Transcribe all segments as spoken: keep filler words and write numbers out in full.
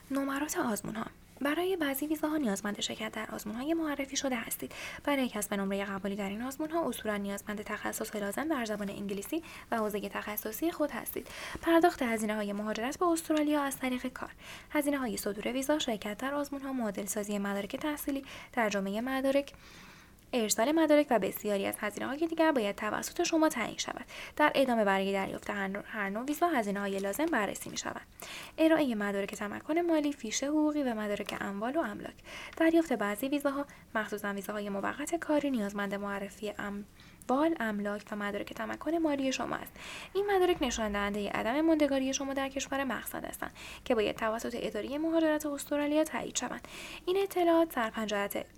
نمرات آزمون‌ها. برای بعضی ویزاها نیازمند شرکت در آزمون‌های معرفی شده هستید. برای کسب نمره قبولی در این آزمون‌ها اصولاً نیازمند تخصص لازم در زبان انگلیسی و حوزه تخصصی خود هستید. پرداخت هزینه‌های مهاجرت به استرالیا از طریق کار. هزینه‌های صدور ویزا، شرکت در آزمون‌ها، معادل‌سازی مدارک تحصیلی، ترجمه مدارک، ارسال مدارک و بسیاری از هزینه‌های دیگر باید توسط شما تعیین شود. در ادامه برای دریافت هر نوع ویزا هزینه‌های لازم بررسی می‌شود. ارائه مدارک تمکن مالی، فیش حقوقی و مدارک اموال و املاک. دریافت بعضی ویزاها، مخصوصاً ویزاهای موقت کاری، نیازمند معرفی اموال، املاک و مدارک تمکن مالی شما است. این مدارک نشان دهنده عدم ماندگاری شما در کشور مقصد هستند که باید توسط اداره مهاجرت استرالیا تایید شوند. این اطلاعات سرپنجه‌ات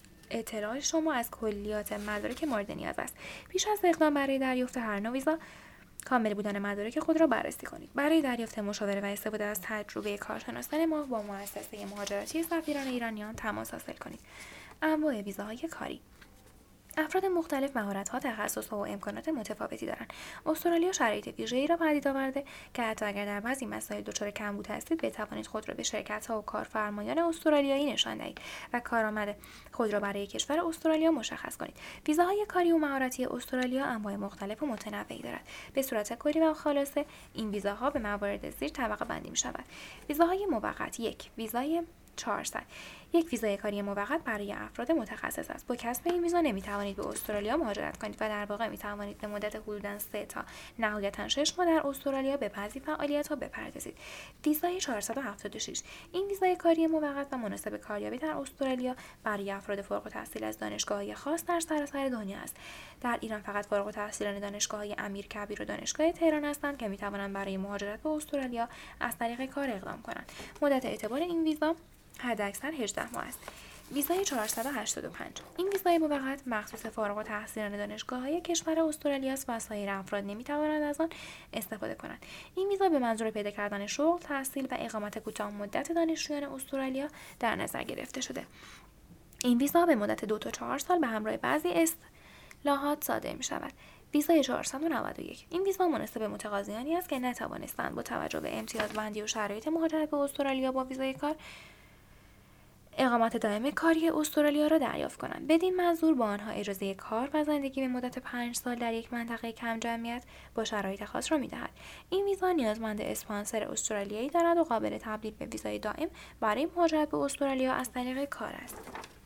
اطلاع شما از کلیات مدارک مورد نیاز است. پیش از اقدام برای دریافت هر نوع ویزا، کامل بودن مدارک خود را بررسی کنید. برای دریافت مشاوره و استفاده از تجربه کارشناسان ما با مؤسسه مهاجرتی سفیران ایرانیان تماس حاصل کنید. انواع ویزاهای کاری. افراد مختلف مهارت‌ها، تخصص‌ها و امکانات متفاوتی دارند. استرالیا شرایط ویژه‌ای را پدید آورده که حتی اگر در بعضی مسائل دچار کمبود هستید، بتوانید خود را به شرکت‌ها و کارفرمایان استرالیایی نشان دهید و کارآمد خود را برای کشور استرالیا مشخص کنید. ویزاهای کاری و مهارتی استرالیا انواع مختلف و متنوعی دارد. به صورت کلی و خلاصه، این ویزاها به موارد زیر طبقه بندی می‌شود. ویزاهای موقت. یک ویزای چهارصد. یک ویزای کاری موقت برای افراد متخصص است. با کسب این ویزا نمیتوانید به استرالیا مهاجرت کنید و در واقع میتوانید به مدت حدوداً سه تا نهایتاً شش ماه در استرالیا به بعضی فعالیت‌ها بپردازید. ویزای چهارصد و هفتاد و شش. این ویزای کاری موقت و مناسب کاریابی در استرالیا برای افراد فارغ التحصیل از دانشگاه‌های خاص در سراسر دنیا است. در ایران فقط فارغ التحصیلان دانشگاه‌های امیرکبیر و دانشگاه تهران هستند که میتوانند برای مهاجرت به استرالیا از طریق کار اقدام کنند. مدت اعتبار این ویزا حداکثر هجده ماه است. ویزای چهارصد و هشتاد و پنج. این ویزای موقت مخصوص فارغ التحصیلان دانشگاه‌های کشور استرالیا است و سایر افراد نمی‌توانند از آن استفاده کنند. این ویزا به منظور پیدا کردن شغل، تحصیل و اقامت کوتاه مدت دانشجویان استرالیا در نظر گرفته شده. این ویزا به مدت دو تا چهار سال به همراه بعضی اصلاحات صادر می‌شود. ویزای چهارصد و نود و یک. این ویزا مناسب متقاضیانی است که نتوانستند با توجه به امتیازبندی و شرایط مهاجرت به استرالیا با ویزای کار اقامت دائم کاری استرالیا را دریافت کنند. بدین منظور با آنها اجازه کار و زندگی به مدت پنج سال در یک منطقه کم جمعیت با شرایط خاص را می‌دهد. این ویزا نیازمند اسپانسر استرالیایی دارد و قابل تبدیل به ویزای دائم برای مهاجرت به استرالیا از طریق کار است.